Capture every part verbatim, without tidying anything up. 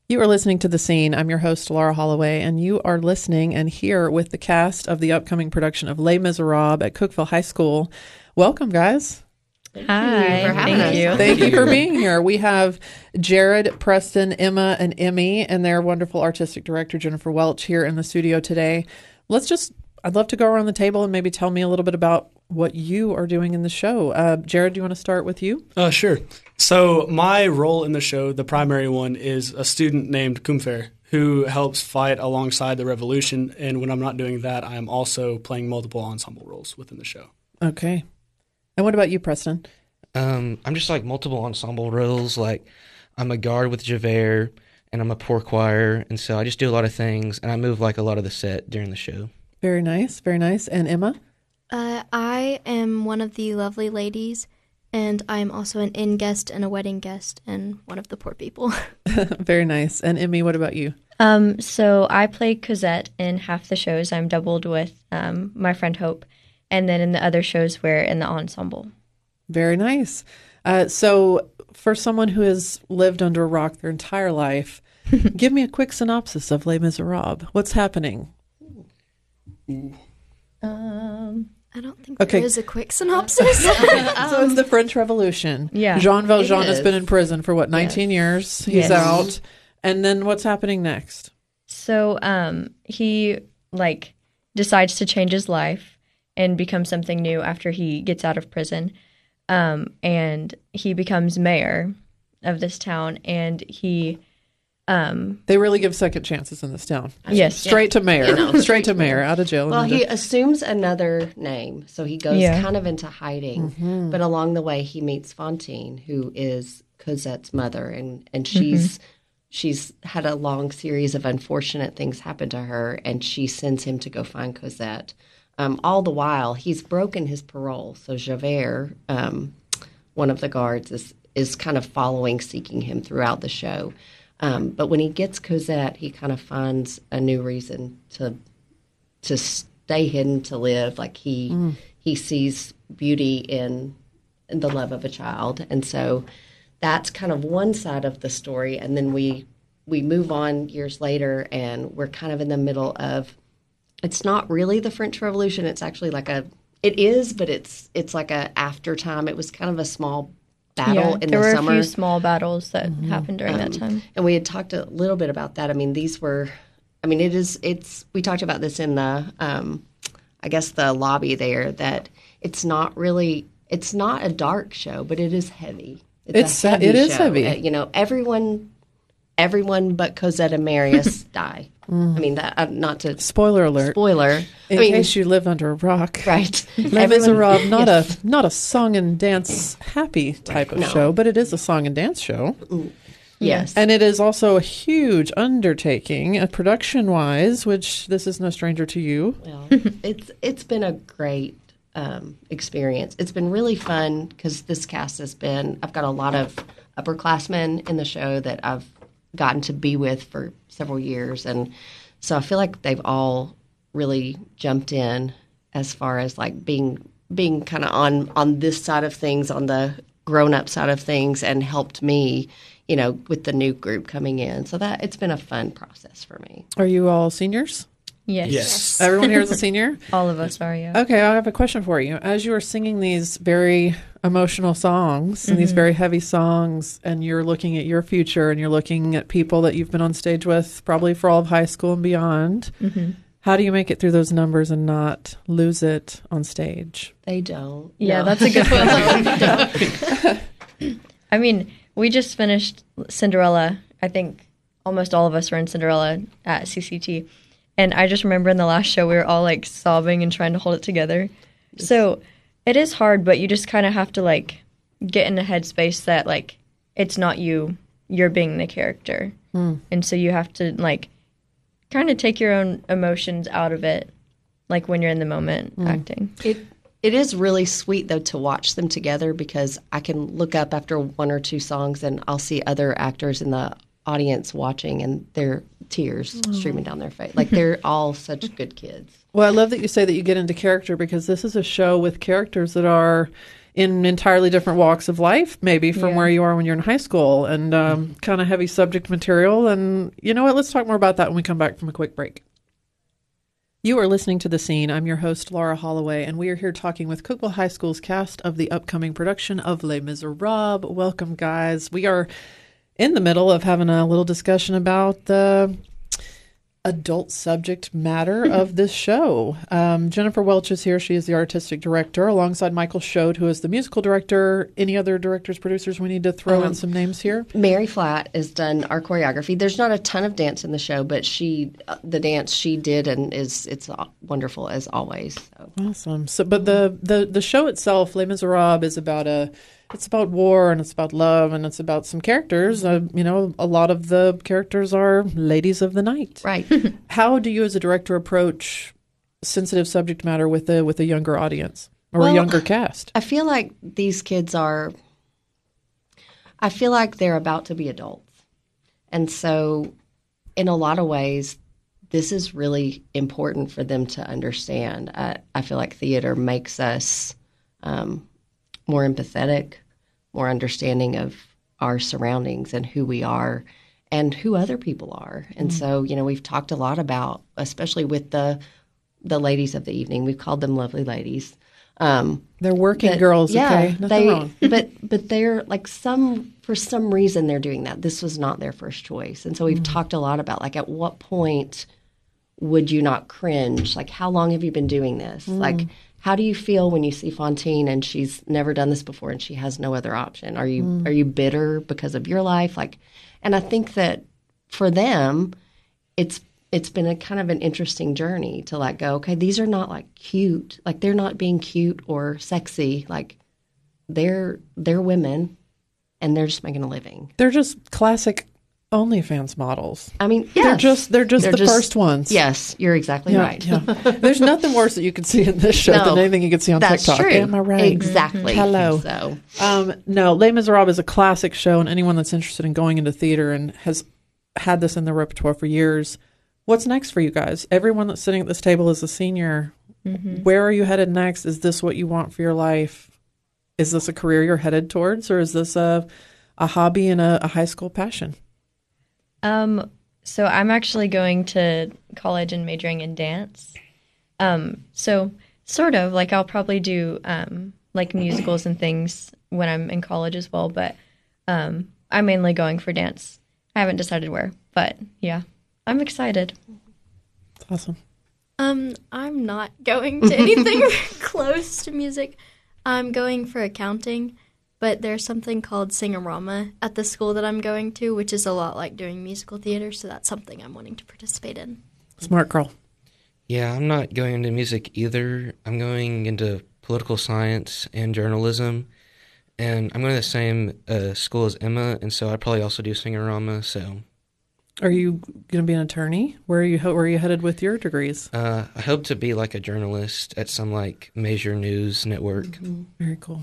You are listening to The Scene. I'm your host, Laura Holloway, and you are listening and here with the cast of the upcoming production of Les Miserables at Cookeville High School. Welcome, guys. Thank Hi, you for having thank us. you. Thank you for being here. We have Jared, Preston, Emma, and Emmy, and their wonderful artistic director, Jennifer Welch, here in the studio today. Let's just, I'd love to go around the table and maybe tell me a little bit about what you are doing in the show. Uh, Jared, do you want to start with you? Uh, sure. So my role in the show, the primary one, is a student named Kumfer who helps fight alongside the revolution. And when I'm not doing that, I'm also playing multiple ensemble roles within the show. Okay. And what about you, Preston? Um, I'm just like multiple ensemble roles. Like I'm a guard with Javert, and I'm a poor choir, and so I just do a lot of things, and I move like a lot of the set during the show. Very nice, very nice. And Emma? Uh, I am one of the lovely ladies, and I am also an inn guest and a wedding guest and one of the poor people. Very nice. And Emmy, what about you? Um, so I play Cosette in half the shows. I'm doubled with um, my friend Hope, and then in the other shows we're in the ensemble. Very nice. Uh, so for someone who has lived under a rock their entire life, give me a quick synopsis of Les Miserables. What's happening? Um, I don't think Okay. there is a quick synopsis. So it's the French Revolution. Yeah. Jean Valjean It has is. been in prison for, what, nineteen years? He's Yes. out. And then what's happening next? so um, he like decides to change his life and become something new after he gets out of prison, um, and he becomes mayor of this town, and he. Um, They really give second chances in this town. yes. Straight to mayor. You know, straight to mayor. Out of jail. Well, and he into- assumes another name, so he goes Yeah. kind of into hiding. Mm-hmm. But along the way, he meets Fantine, who is Cosette's mother, and and she's she's had a long series of unfortunate things happen to her, and she sends him to go find Cosette. Um, all the while, he's broken his parole, so Javert, um, one of the guards, is is kind of following, seeking him throughout the show. Um, but when he gets Cosette, he kind of finds a new reason to to stay hidden, to live. Like he Mm. he sees beauty in, in the love of a child, and so that's kind of one side of the story. And then we we move on years later, and we're kind of in the middle of. It's not really the French Revolution. It's actually like a. It is, but it's it's like a after time. It was kind of a small battle yeah, in there the were summer. a few small battles that happened during that Um, time. And we had talked a little bit about that. I mean, these were, I mean, it is, it's, we talked about this in the, um, I guess the lobby there, that it's not really, it's not a dark show, but it is heavy. It's- a heavy it is show. heavy. Uh, you know, everyone, everyone but Cosette and Marius die. I mean, that, uh, not to Spoiler alert. spoiler. In I mean, case you live under a rock. right. Les Everyone- Miserables, not yes. a not a song and dance happy type of No. show, but it is a song and dance show. Yes. And it is also a huge undertaking, uh, production-wise, which this is no stranger to you. Well, it's it's been a great um, experience. It's been really fun because this cast has been. I've got a lot of upperclassmen in the show that I've gotten to be with for several years, and so I feel like they've all really jumped in as far as like being being kind of on on this side of things, on the grown-up side of things, and helped me, you know, with the new group coming in. So that it's been a fun process for me. Are you all seniors? Yes. Yes. Everyone here is a senior? All of us are, yeah. Okay, I have a question for you. As you are singing these very emotional songs and these very heavy songs, and you're looking at your future and you're looking at people that you've been on stage with probably for all of high school and beyond, how do you make it through those numbers and not lose it on stage? They don't. Yeah, No. that's a good question. I mean, we just finished Cinderella. I think almost all of us were in Cinderella at C C T. And I just remember in the last show, we were all like sobbing and trying to hold it together. So it is hard, but you just kind of have to like get in a headspace that like it's not you, you're being the character. Mm. And so you have to like kind of take your own emotions out of it, like when you're in the moment acting. It it is really sweet though to watch them together, because I can look up after one or two songs and I'll see other actors in the audience watching and their tears streaming down their face. Like they're all such good kids. Well, I love that you say that you get into character, because this is a show with characters that are in entirely different walks of life, maybe from Yeah. where you are when you're in high school, and um, kind of heavy subject material. And you know what? Let's talk more about that when we come back from a quick break. You are listening to The Scene. I'm your host, Laura Holloway, and we are here talking with Cookeville High School's cast of the upcoming production of Les Miserables. Welcome, guys. We are in the middle of having a little discussion about the adult subject matter of this show. Um, Jennifer Welch is here. She is the artistic director, alongside Michael Schode, who is the musical director. Any other directors, producers we need to throw Um, in some names here? Mary Flatt has done our choreography. There's not a ton of dance in the show, but she, uh, the dance she did, and is it's uh, wonderful as always. So. Awesome. So, but the, the, the show itself, Les Miserables, is about a, it's about war, and it's about love, and it's about some characters. Uh, you know, a lot of the characters are ladies of the night. Right. How do you, as a director, approach sensitive subject matter with a with a younger audience or Well, a younger cast? I feel like these kids are, I feel like they're about to be adults. And so, in a lot of ways, this is really important for them to understand. I, I feel like theater makes us um, more empathetic, more understanding of our surroundings and who we are and who other people are. And so, you know, we've talked a lot about, especially with the the ladies of the evening, we've called them lovely ladies. Um, They're working that- girls, yeah, okay? Nothing they, wrong. but but they're like some for some reason they're doing that. This was not their first choice, and so we've talked a lot about like at what point would you not cringe? Like how long have you been doing this? Like how do you feel when you see Fontaine and she's never done this before and she has no other option? Are you are you bitter because of your life? Like, and I think that for them, it's it's been a kind of an interesting journey to like go, okay, these are not like cute, like they're not being cute or sexy, like they're they're women, and they're just making a living. They're just classic OnlyFans models. I mean, They're yes. just they're just They're the just- first ones. Yes, you're exactly Yeah, right. yeah. There's nothing worse that you could see in this show No, than anything you could see on That's TikTok. true. Am I right? Exactly. Hello. So Um, no, Les Miserables is a classic show, and anyone that's interested in going into theater and has had this in their repertoire for years, what's next for you guys? Everyone that's sitting at this table is a senior. Where are you headed next? Is this what you want for your life? Is this a career you're headed towards, or is this a a hobby and a, a high school passion? Um, so I'm actually going to college and majoring in dance. Um, so sort of like I'll probably do um, like musicals and things when I'm in college as well. But um, I'm mainly going for dance. I haven't decided where, but yeah, I'm excited. That's awesome. Um, I'm not going to anything close to music. I'm going for accounting, but there's something called Singorama at the school that I'm going to, which is a lot like doing musical theater, so that's something I'm wanting to participate in. Smart girl. Yeah, I'm not going into music either. I'm going into political science and journalism. And I'm going to the same uh, school as Emma, and so I'd probably also do Singorama. So Are you going to be an attorney? Where are you? Where are you headed with your degrees? uh, I hope to be like a journalist at some like major news network. Very cool.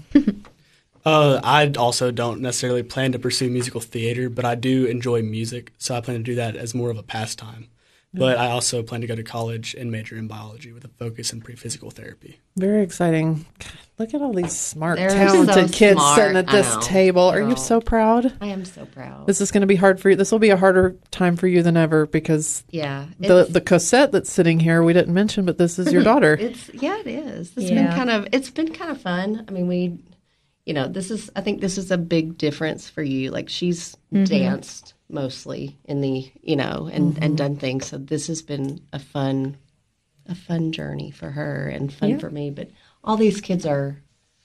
Uh, I also don't necessarily plan to pursue musical theater, but I do enjoy music, so I plan to do that as more of a pastime. But I also plan to go to college and major in biology with a focus in pre-physical therapy. Very exciting. God, look at all these smart, They're talented so kids smart. sitting at I this know. table. Are you No. so proud? I am so proud. Is this going to be hard for you? This will be a harder time for you than ever because yeah, the it's- the Cosette that's sitting here we didn't mention, but this is your daughter. It's yeah, it is. It's Yeah. been kind of it's been kind of fun. I mean, we, you know, this is I think this is a big difference for you. Like she's danced mostly in the you know and and done things. So this has been a fun, a fun journey for her and fun Yeah. for me. But all these kids are,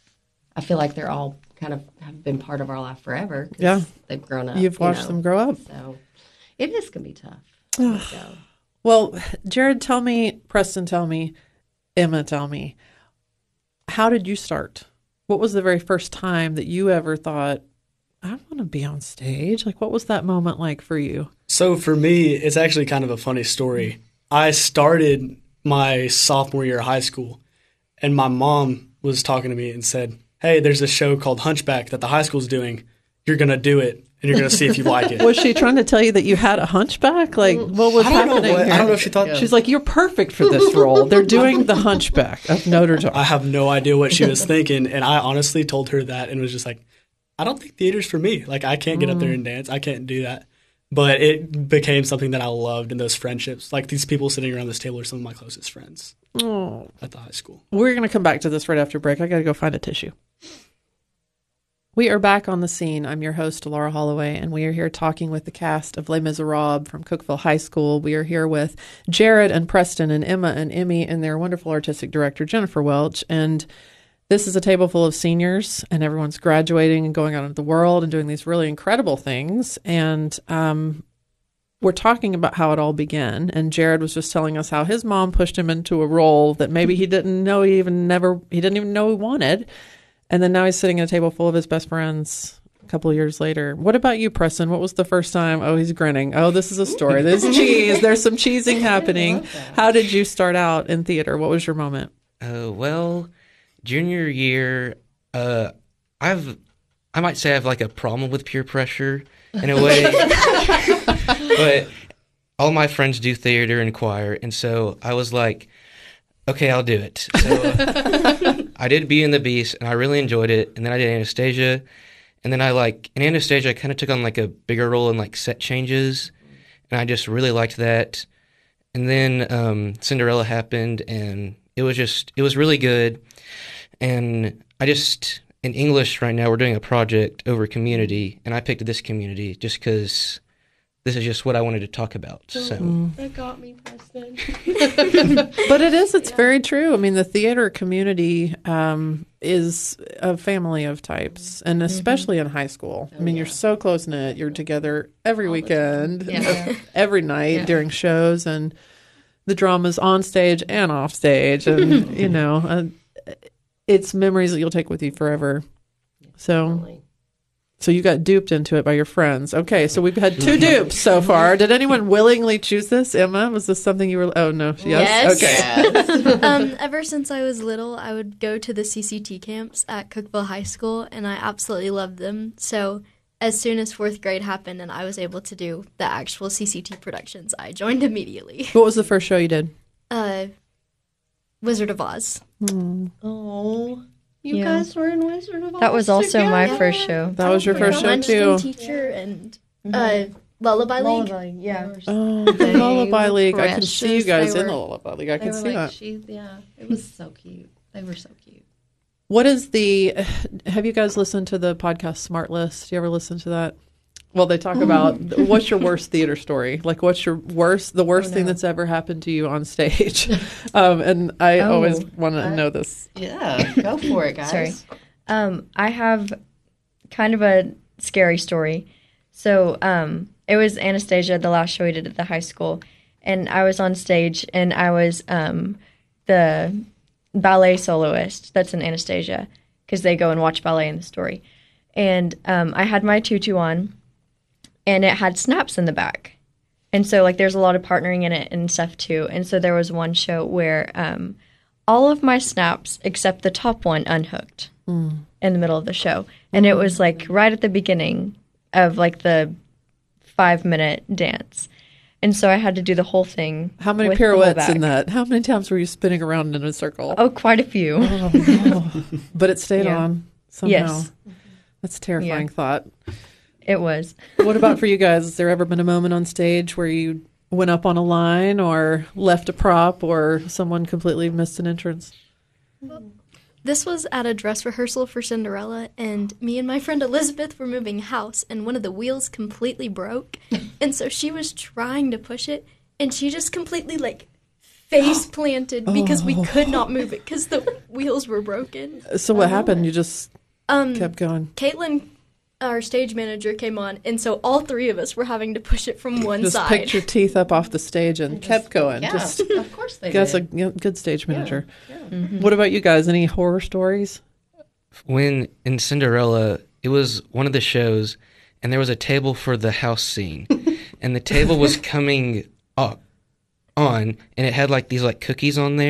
I feel like they're all kind of have been part of our life forever. 'Cause Yeah. they've grown up. You've you watched know. them grow up. So it is gonna be tough. so. Well, Jared, tell me, Preston, tell me, Emma, tell me, how did you start? What was the very first time that you ever thought, I want to be on stage? Like, what was that moment like for you? So for me, it's actually kind of a funny story. I started my sophomore year of high school, and my mom was talking to me and said, hey, there's a show called Hunchback that the high school's doing. You're going to do it. and you're going to see if you like it. Was she trying to tell you that you had a hunchback? Like, what was I don't know happening what- here? I don't know if she thought- She's like, you're perfect for this role. They're doing the Hunchback of Notre Dame. I have no idea what she was thinking, and I honestly told her that and was just like, I don't think theater's for me. Like, I can't get up there and dance. I can't do that. But it became something that I loved in those friendships. Like, these people sitting around this table are some of my closest friends Oh. at the high school. We're going to come back to this right after break. I got to go find a tissue. We are back on the scene. I'm your host, Laura Holloway, and we are here talking with the cast of Les Miserables from Cookeville High School. We are here with Jared and Preston and Emma and Emmy and their wonderful artistic director, Jennifer Welch. And this is a table full of seniors, and everyone's graduating and going out into the world and doing these really incredible things. And um, we're talking about how it all began. And Jared was just telling us how his mom pushed him into a role that maybe he didn't know he even never, he didn't even know he wanted. And then now he's sitting at a table full of his best friends a couple of years later. What about you, Preston? What was the first time? Oh, he's grinning. Oh, this is a story. There's cheese. There's some cheesing happening. How did you start out in theater? What was your moment? Uh, well, junior year, uh, I've, I might say I have like a problem with peer pressure in a way, but all my friends do theater and choir, and so I was like, okay, I'll do it. So uh, I did Beauty and the Beast, and I really enjoyed it, and then I did Anastasia, and then I like, in Anastasia, I kind of took on like a bigger role in like set changes, and I just really liked that, and then um, Cinderella happened, and it was just, it was really good. And I just, in English right now, we're doing a project over community, and I picked this community just because this is just what I wanted to talk about. So That got me, Preston. But it is, it's very true. I mean, the theater community um, is a family of types, and especially in high school. I mean, you're so close-knit. You're together every weekend, Yeah. every night Yeah. during shows, and the drama's on stage and off stage. And, you know, uh, it's memories that you'll take with you forever. So... So you got duped into it by your friends. Okay, so we've had two dupes so far. Did anyone willingly choose this? Emma, was this something you were... Oh, no. Yes? Yes. Okay. um, ever since I was little, I would go to the C C T camps at Cookeville High School, and I absolutely loved them. So as soon as fourth grade happened and I was able to do the actual C C T productions, I joined immediately. What was the first show you did? Uh, Wizard of Oz. Oh, you Yeah. guys were in Wizard of Oz. That was also my together? first show. That was your first show, Munchkin too. Teacher and uh, Lullaby League. yeah. Oh, the They Lullaby were League. I can see you precious. guys They in the were- Lullaby League. I They can were see like, that. she, yeah, it was so cute. They were so cute. What is the... Have you guys listened to the podcast Smart List? Do you ever listen to that? Well, they talk about what's your worst theater story? Like, what's your worst, the worst Oh, thing no. that's ever happened to you on stage? um, and I Oh, always want to uh, know this. Yeah, go for it, guys. Sorry. Um, I have kind of a scary story. So um, it was Anastasia, the last show we did at the high school, and I was on stage, and I was um, the ballet soloist that's in Anastasia, because they go and watch ballet in the story. And um, I had my tutu on, and it had snaps in the back. And so, like, there's a lot of partnering in it and stuff, too. And so there was one show where um, all of my snaps, except the top one, unhooked Mm. in the middle of the show. And it was, like, right at the beginning of, like, the five-minute dance. And so I had to do the whole thing. How many with the whole pirouettes in back. that? How many times were you spinning around in a circle? Oh, quite a few. Oh, no. But it stayed Yeah. on somehow. Yes. That's a terrifying Yeah. thought. It was. What about for you guys? Has there ever been a moment on stage where you went up on a line or left a prop or someone completely missed an entrance? This was at a dress rehearsal for Cinderella, and me and my friend Elizabeth were moving house, and one of the wheels completely broke. And so she was trying to push it, and she just completely, like, face planted because we could not move it because the wheels were broken. So what happened? You just Um, kept going. Caitlin, our stage manager, came on, and so all three of us were having to push it from one Just side. picked your teeth up off the stage and kept going. Yeah, Just of course they that's a did. you know, good stage manager. Yeah. What about you guys? Any horror stories? when in Cinderella, it was one of the shows, and there was a table for the house scene, and the table was coming up on, and it had like these like cookies on there,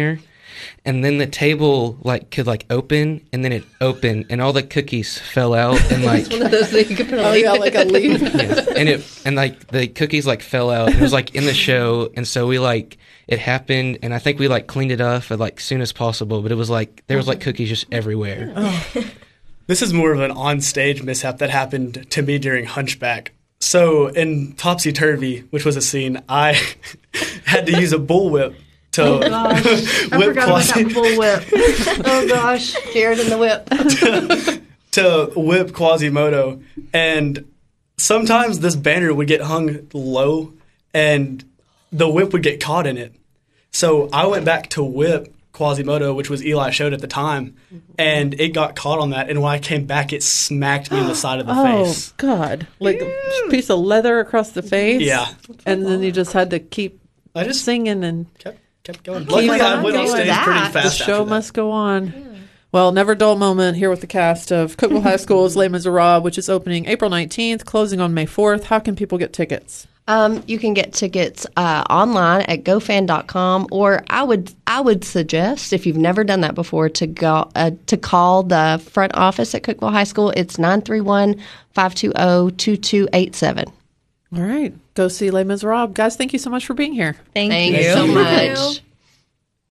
and then the table like could like open, and then it opened, and all the cookies fell out, and like One of those things you could put on Oh, yeah, like a leaf. yeah, and it and like the cookies like fell out, and it was like in the show, and so we like it happened, and I think we like cleaned it up as like soon as possible, but it was like there was like cookies just everywhere. This is more of an on-stage mishap that happened to me during Hunchback. So in Topsy Turvy, which was a scene, I had to use a bullwhip to Oh gosh, I whip forgot about Quasi that bullwhip. Oh gosh, Jared and the whip. to whip Quasimodo, and sometimes this banner would get hung low, and the whip would get caught in it. So I went back to whip Quasimodo, which was Eli Showed at the time, and it got caught on that. And when I came back, it smacked me in the side of the Oh, face. God. Like a piece of leather across the face? Yeah, And then you just had to keep I just singing, and kept kept going. Luckily, I went on going. stage That. pretty the fast. show after that. must go on. Well, never dull moment here with the cast of Cookeville High School's Les Miserables, which is opening April nineteenth, closing on May fourth. How can people get tickets? Um, you can get tickets uh, online at go fan dot com, or I would I would suggest, if you've never done that before, to go uh, to call the front office at Cookeville High School. It's nine three one, five two zero, two two eight seven. All right. Go see Les Miserables. Guys, thank you so much for being here. Thank Thank you. you so Thank much. you.